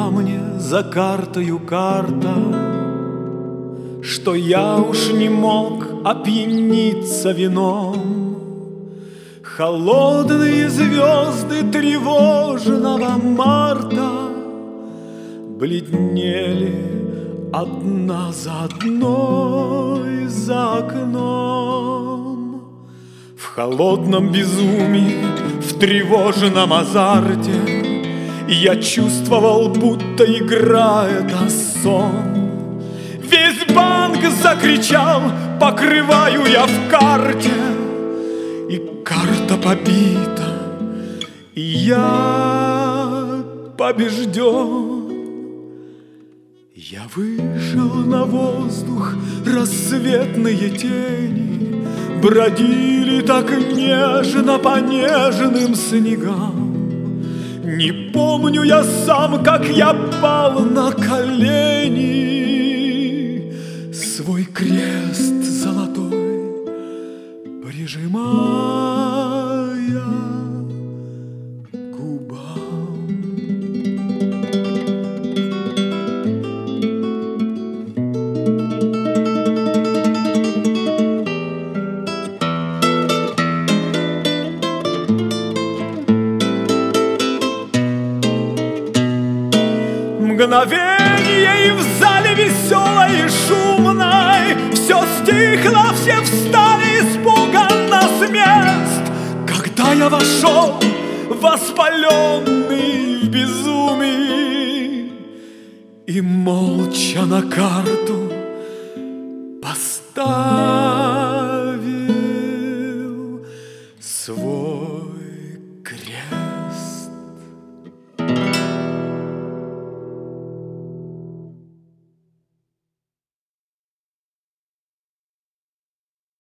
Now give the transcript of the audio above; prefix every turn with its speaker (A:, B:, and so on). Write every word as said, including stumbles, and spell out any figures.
A: Была мне за картою карта, что я уж не мог опьяниться вином. Холодные звезды тревожного марта бледнели одна за одной за окном. В холодном безумии, в тревожном азарте я чувствовал, будто играет сон. Весь банк закричал: покрываю я в карте. И карта побита, и я побежден. Я вышел на воздух, рассветные тени бродили так нежно по нежным снегам. Не помню я сам, как я пал на колени, свой крест золотой прижимая к губам. Мгновенье, и в зале веселой и шумной все стихло, все встали испуганно с мест. Когда я вошел, воспаленный в безумии, и молча на карту поставил